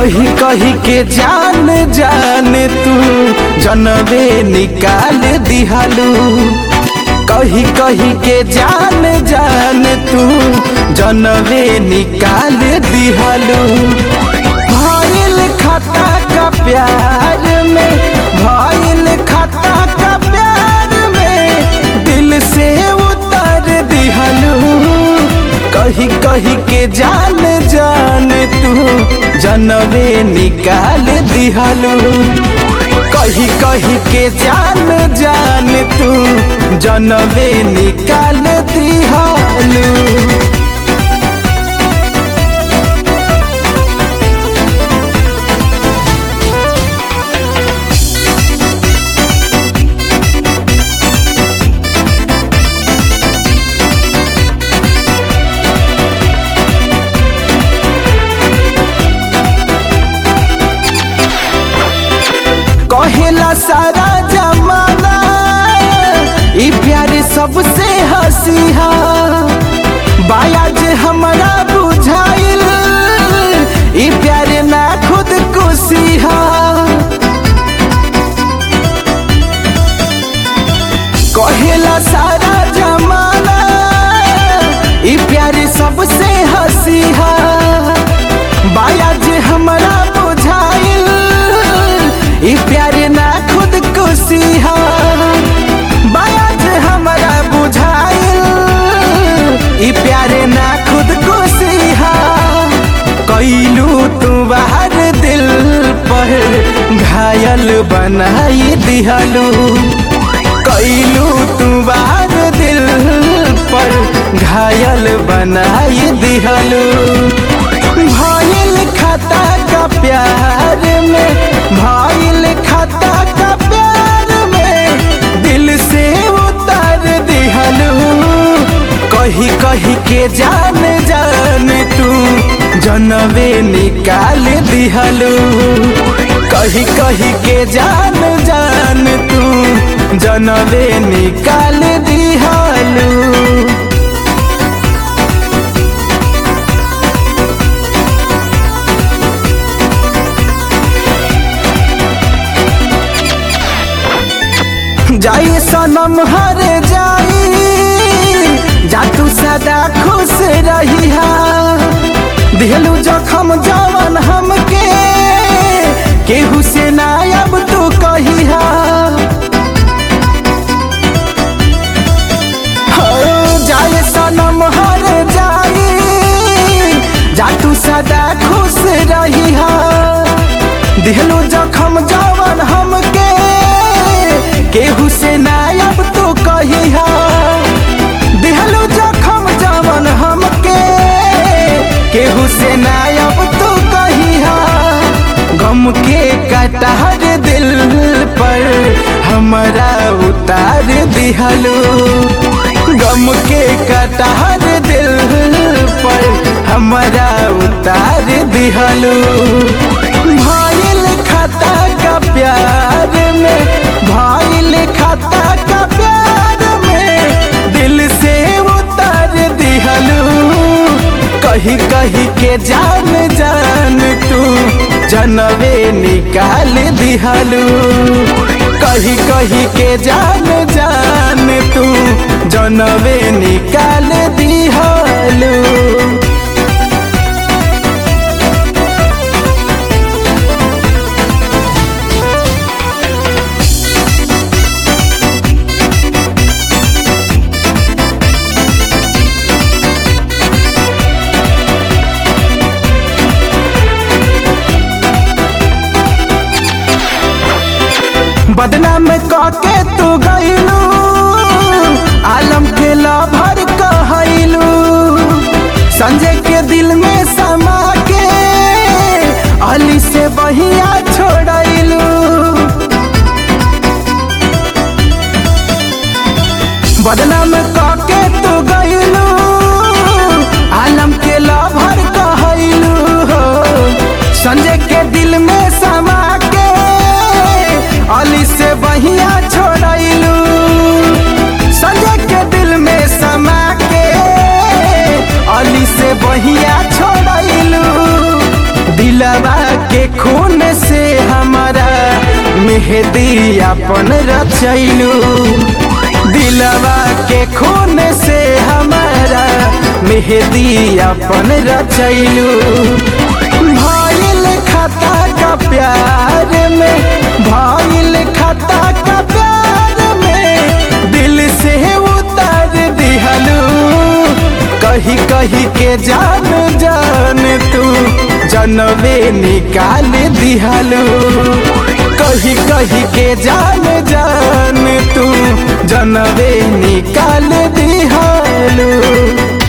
कही कही के जान जान तू जनवे निकाल दिहालू। कही कही के जान जान तू जनवे निकाल दिहालू। भइल खता का प्यार में, भइल खता का प्यार में दिल से उतर दिहालू। कही कही के जान जान तू जनवे निकाल दिहालू। कही कही के जान जान तू जनवे निकाल दिहालू। कहेला सारा जमाना ई प्यार सबसे हसीहा। बायाज हमारा बुझाइल ई प्यार ना खुद कुशिहा। कहेला सारा जमाना ई प्यार सबसे हसीहा। बायाज हमारा बुझाइल ई प्यार ना खुद कुशिहा। बायाज हमारा बुझाइल ई प्यार ना खुद कुशिहा। कैलू तू बाहर दिल पर घायल बनाई दिहालू। कैलू तू बाहर दिल पर घायल बनाई दिहालू। भइल खता का प्यार में, भइल खता का प्यार में दिल से उतर दिहालू। कही कही के जान जान तू जनवे निकाल दिहालू। कही कही के जान जान तू जनवे निकाल दिहालू। जाई सनम हर जाई जा तू सदा खुश रहिहा। दिहलू जखम जवन हमके केहू से ना अब तू कहिहा। जाए सनम हर जाई जा तू सदा खुश रहिहा। दिहलू जखम जवन हमके केहू से ना अब तू कहिहा। दिहलू जखम जवन हमके केहू से ना अब तू कहिहा। गम के कटहर दिल पर हमारा उतार दिहालू। गम के कटहर दिल पर हमारा उतार दिहालू। भइल खता का प्यार में, भइल खता का प्यार में दिल से उतर दिहालू। कही कही के जान जान तू जनवे निकाल दिहालू। कही कही के जान जान तू जनवे निकाल दिहालू। बदनाम काके तू गइलू, आलम के लभर कहलू। संजय के दिल में समा के अली से बहिया छोड़लू। बदनाम काके तू गइलू, आलम के लभर कहलू। संजय के दिल में समा के अली से बहिया छोड़लू। संजय के दिल में समा के अली से बहिया छोड़ मेहदी अपन रचैलू। दिलवा के खून से हमारा मेहदी अपन रचैलू। भइल खता का प्यार में, भइल खता का प्यार में दिल से उतार दिहलू। कही कही के जान जान तू जनवे निकाल दिहलू। कही कही के जान जान तू जनवे निकाल दिहलू।